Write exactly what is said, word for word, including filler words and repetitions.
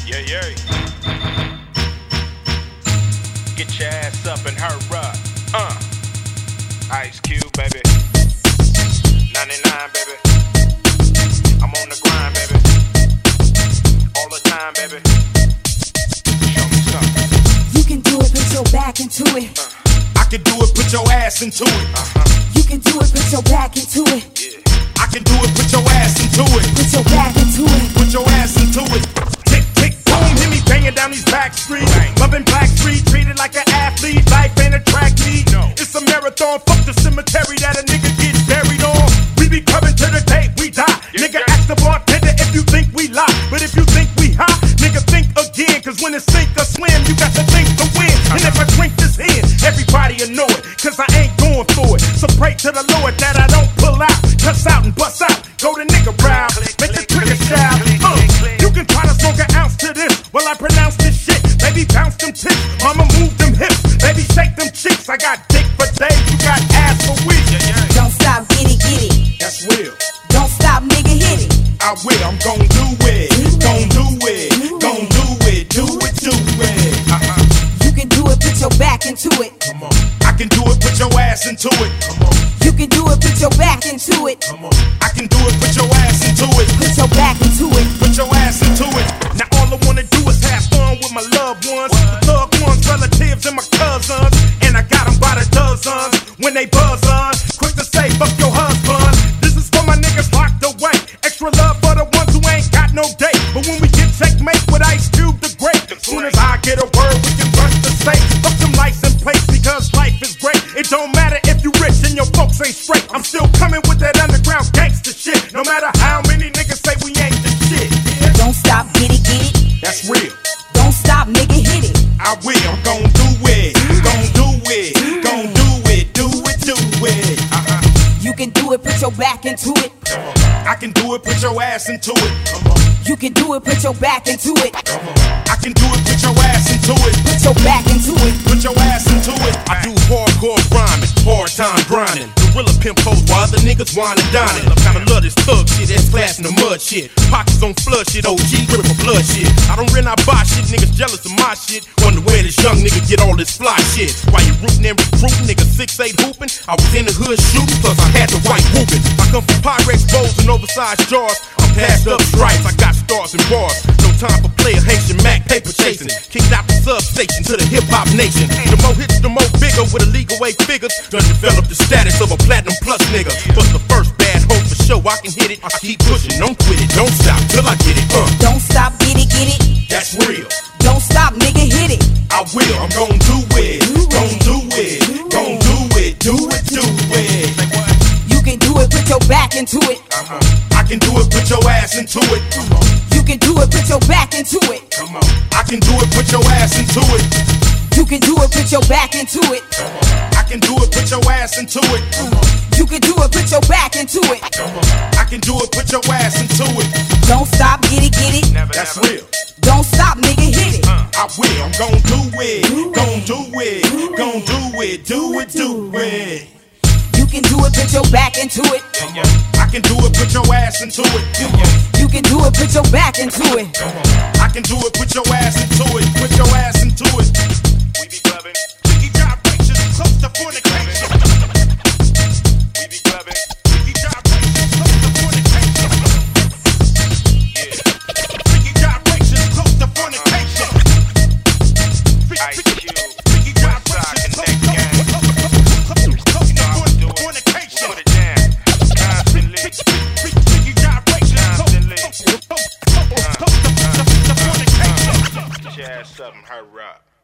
Yeah, yeah. Get your ass up and hurry up. Uh. Ice Cube, baby. ninety-nine, baby. I'm on the grind, baby. All the time, baby. Show me something. You can do it, put your back into it. Uh. I can do it, put your ass into it. Uh-huh. You can do it, put your back into it. Yeah. I can do it, put your ass into it. Put your back into it. Put your ass into it. Tick, tick, boom, hear me banging down these back streets. Loving Black Street, treated like an athlete. Life ain't a track meet. No. It's a marathon, fuck the cemetery that a nigga gets buried on. We be coming to the day we die. Yeah, Nigga, yeah. ask the bartender if you think we lie. But if you think we high, nigga, think again. Cause when it's sink or swim, you got to think to win. And if I drink this in, everybody will know it. Cause I ain't going for it. So pray to the Lord that I don't pull out. Cuss out and bust out. Go the nigga round. Make the trigger shout. Uh, you can try to smoke an ounce to this. Well, I pronounce this shit. Baby, bounce them tits. Mama, move them hips. Baby, shake them cheeks. I got dick for days. You got ass for weeks. Yeah, yeah. Don't stop, get it, get it. That's real. Don't stop, nigga, hit it. I will. I'm gon' do it. Gon' do it. Gon' do it. Do it. Do it. Uh-huh. You can do it, put your back into it. Come on. I can do it. Put your ass into it. Come on. You can do it, put your back into it. Come on. I can do it. Put your ass into it. Put your back into it. Put your ass into it. Now all I wanna do is have fun with my loved ones, the loved ones, relatives, and my cousins. And I got them by the dozens. When they buzz on, quick to say fuck your husband. This is for my niggas locked away. Extra love for the ones who ain't got no date. But when we get checkmate with Ice Cube the Great, as soon as I get a word, we can rush the state. Fuck them license plates because life is great. It don't matter if you rich and your folks ain't straight. I'm still coming with that underground gangster shit. No matter how many niggas say we ain't the shit. Yeah. Don't stop, get it, get it. That's real. Don't stop, nigga, hit it. I will. I'm gon' do it. Gon' do it. Gon' do it. Do it. Do it. Uh-huh. You can do it, put your back into it. I can do it. Put your ass into it. Come on. You can do it, put your back into it. Come on. I can do it. Put your ass into it. Put your back into it. Put your ass into it. I do hardcore rhyming, hard time grinding. Gorilla pimp hoes while other niggas wine and dining. Kinda love this thug shit, that's class in the mud shit. Pockets on flood shit, O G grip for blood shit. I don't rent, I buy shit, niggas jealous of my shit. Wonder where this young nigga get all this fly shit. While you rootin' and recruitin', niggas six eight hoopin'. I was in the hood shootin', plus I had the white whoopin'. I come from Pyrex bowls and oversized jars. I'm passed up stripes, I got stars and bars. No time for player Haitian Mac, paper chasing. Kicked out the substation to the hip hop nation. The more hits, the more bigger with illegal eight figures. Done develop the status of a platinum plus nigga. But the first bad hoe for sure, I can hit it. I keep pushing, don't quit it, don't stop till I get it. Uh. Don't stop, get it, get it. That's real. Don't stop, nigga, hit it. I will. I'm gon' do it. Gon' do it. Gon' do it. Do it. Do it. You can do it, put your back into it. Uh-huh. I can do it. Put your ass into it. Come on. You can do it, put your back into it. Come on. I can do it. Put your ass into it. You can do it, put your back into it. Come on. I can do it. Put your ass into it. Come on. You can do it, put your back into it. Come on. I can do it. Put your ass into it. Don't stop, get it, get it. Never, That's never. real. Don't stop, nigga, hit it. Uh. I will. I'm gon' do it. Gon' do it. Gon' do it. Do it. Do it. You can do it, put your back into it. Come on. I can do it. Put your ass into it. Come on. You can do it, put your back into it. Come on. I can do it. Put your ass into it. Put your ass into it. We be clubbing. Freaky gyrations, close to fornication. We be clubbing. Freaky gyrations, close to fornication. Yeah. Freaky gyrations, close to fornication. Ice Cube. Freaky Westside gyrations, Connect gang. close You know how we do it. fornication. Put it down. Constantly. Freaky gyrations, Constantly. close to fornication. Get your ass up and hurry up.